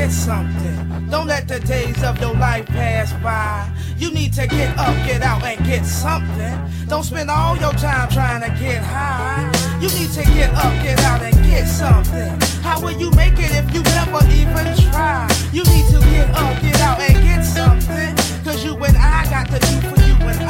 get something. Don't let the days of your life pass by. You need to get up, get out, and get something. Don't spend all your time trying to get high. You need to get up, get out, and get something. How will you make it if you never even try? You need to get up, get out, and get something. Cause you and I got to do for you and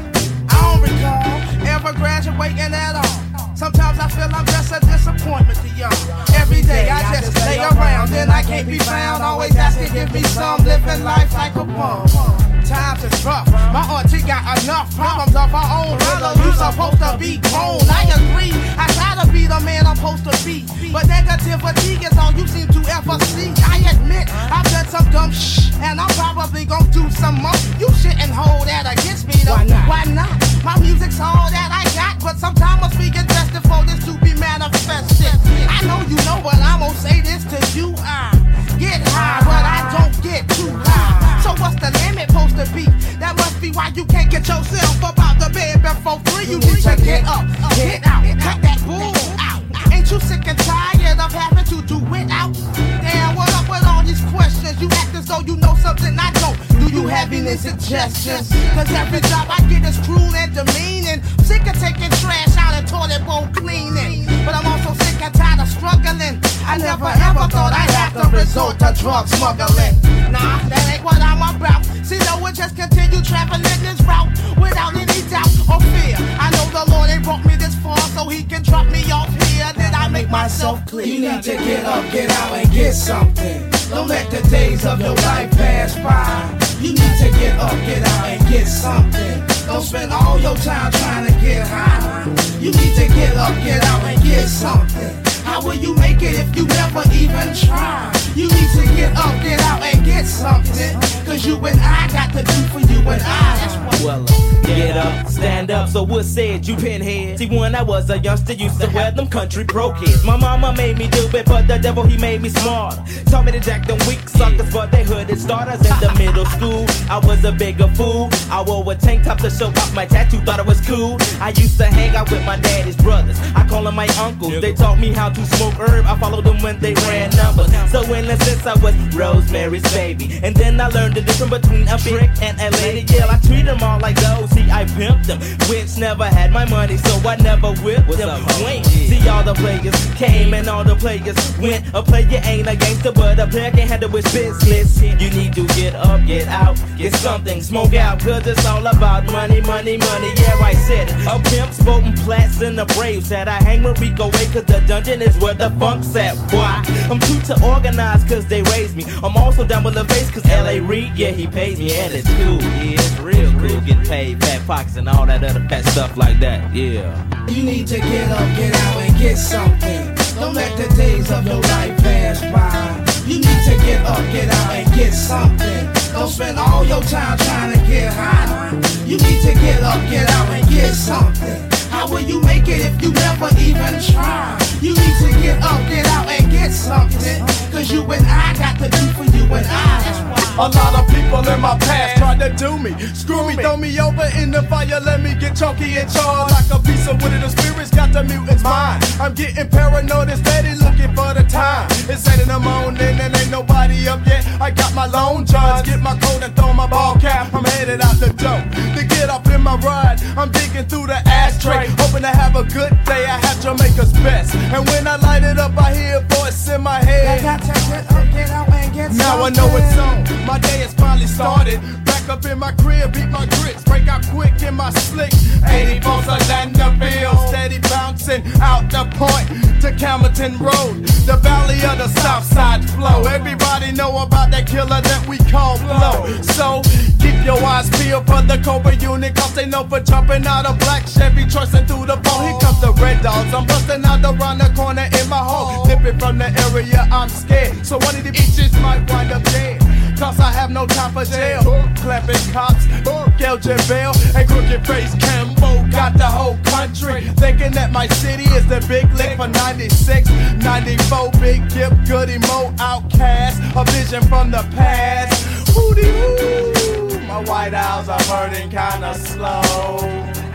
I don't recall ever graduating at all. Sometimes I feel I'm just a disappointment to y'all. Every day I just stay around, then I can't be found. Always asking, give me some, living life like a bum. Times is rough, my auntie got enough problems of her own. Brother, you supposed to be grown. I agree, I gotta be the man I'm supposed to be. But negativity is all you seem to ever see. I admit, I've done some dumb and I'm probably gonna do some more. You shouldn't hold that against me though. Why not? My music's all that I got, but sometimes must be invested for this to be manifested. I know you know, but I'm gonna say this to you. I get high, but I don't get too high. So what's the limit supposed to be? That must be why you can't get yourself up out the bed before 3. You need to get up, get out, cut that bull out. Ain't you sick and tired of having to do it out? Damn, what up with all these questions? You act as though you know something I don't. Do you have any suggestions? Cause every job I get is cruel and demeaning. Sick of taking trash out and toilet bowl cleaning. But I'm also sick and tired of struggling. I never ever thought I'd have to resort to drug smuggling. Nah, that ain't what I'm about. See, no one just continue traveling this route without any doubt or fear. I know the Lord ain't brought me this far so he can drop me off here. Did I make myself clear? You need to get up, get out, and get something. Don't let the days of your life pass by. You need to get up, get out, and get something. Don't spend all your time trying to get high. You need to get up, get out, and get something. How will you make it if you never even try? You need to get up, get out, and get something. Cause you and I got to do for you and I. That's what well, get up, stand up, so what said you pinhead? See, when I was a youngster, used to wear them country pro kids. My mama made me do it, but the devil, he made me smarter. Taught me to jack them weak suckers, but they hooded starters. In the middle school, I was a bigger fool. I wore a tank top to show off my tattoo, thought it was cool. I used to hang out with my daddy's brothers. I call them my uncles. They taught me how to smoke herb. I followed them when they ran numbers. So in a sense, I was Rosemary's baby. And then I learned the difference between a brick and a lady. Yeah, I treat them all like those. See, I pimped them. Which never had my money, so I never whipped them. Wait, see, all the players came and all the players went. A player ain't a gangster, but a player can handle his business. You need to get up, get out, get something, smoke out, cause it's all about money, money, money. Yeah, I said it. A pimp, sporting plats, and the Braves said I hang with Rico away, cause the dungeon is where the funk's at. Why? I'm too to organize, cause they raised me. I'm also down with the face, cause L.A. Reid, yeah, he pays me, and it's cool. Yeah, it's real cool. Getting paid, fat pockets, and all that other fat stuff like that. Yeah. You need to get up, get out, and get something. Don't let the days of your life pass by. You need to get up, get out, and get something. Don't spend all your time trying to get high. You need to get up, get out, and get something. How will you make it if you never even try? You need to get up, get out, and get something. Cause you and I got to do for you and I. That's why. A lot of people in my past tried to do me, screw me, throw me over in the fire, let me get chunky and charred like a piece of wood. The spirits got the mutants' mind. I'm getting paranoid and steady looking for the time. It's 8 in the morning and ain't nobody up yet. I got my lone johns, get my coat and throw my ball cap. I'm headed out the door to get up in my ride. I'm digging through the ashtray, hoping to have a good day. I have Jamaica's best, and when I light it up, I hear a voice in my head. I got to get up, get out, and get now something. I know it's on. My day has finally started. Back up in my crib, beat my grits, break out quick in my slick. 80 volts Orlando'ville, steady bouncing out the point to Camerton Road, the valley of the South Side flow. Everybody know about that killer that we call Blow. So keep your eyes peeled for the Cobra unit, cause they know for jumping out a black Chevy, trusting through the phone. Here comes the Red Dogs, I'm busting out around the corner in my home. Dipping from the area, I'm scared, so one of the bitches might wind up dead. Cause I have no time for jail. Clapping cops, Gelgin bail, and crooked face Cambo got the whole country thinking that my city is the big lick for 96, 94. Big Gip, Goody Mo, Outcast, a vision from the past. Hootie hoo, my white owls are burning kinda slow.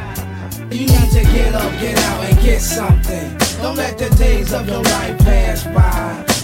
You need to get up, get out, and get something. Don't let the days of your life pass by.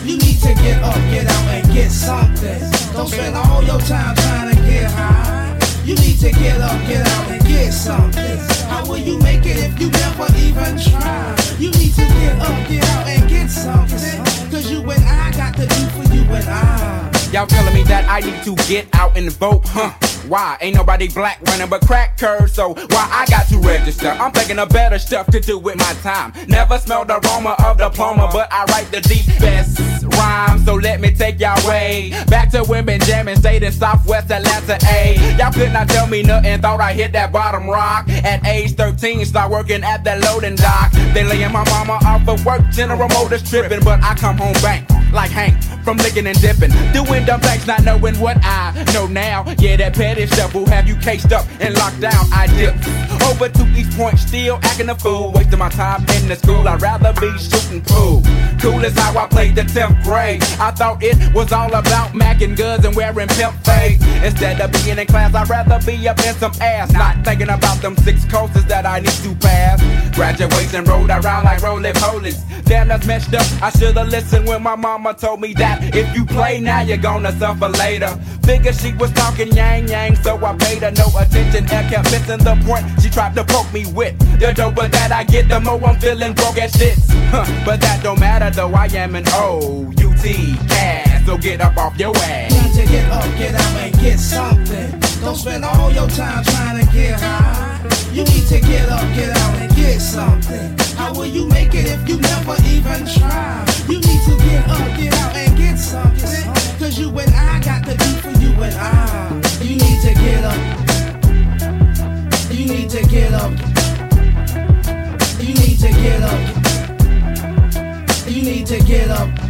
You need to get up, get out, and get something. Don't spend all your time trying to get high. You need to get up, get out, and get something. How will you make it if you never even try? You need to get up, get out, and get something. Cause you and I got to do for you and I. Y'all telling me that I need to get out and vote, huh? Why? Ain't nobody black running but crack curves, so why I got to register? I'm thinking of better stuff to do with my time. Never smelled the aroma of diploma, but I write the deep best rhymes, so let me take y'all way back to women jamming, stayed in Southwest Atlanta, A. Y'all could not tell me nothing, thought I hit that bottom rock. At age 13, start working at that loading dock. They laying my mama off of work, General Motors tripping, but I come home bank like Hank from licking and dipping, doing dumb things, not knowing what I know now. Yeah, that petty stuff will have you cased up and locked down. I dip over to East Point, still acting a fool, wasting my time in the school. I'd rather be shooting pool. Cool as how I played the 10th grade. I thought it was all about macking guns and wearing pimp fades. Instead of being in class, I'd rather be up in some ass, not thinking about them 6 courses that I need to pass. Graduation rolled around like roly-polies. Damn, that's messed up. I should've listened when my mama told me that if you play now, you're gonna suffer later. Figured she was talking yang, so I paid her no attention and kept missing the point she tried to poke me with. The doper that I get, the more I'm feeling broke as shits. But that don't matter though, I am an O-U-T cast, so get up off your ass. You need to get up, get out, and get something. Don't spend all your time trying to get high. You need to get up, get out, and get something. How will you make it if you never even try? You need to get up, get out, and get something. Cause you and I got to do for you and I. You need to get up. You need to get up. You need to get up. You need to get up.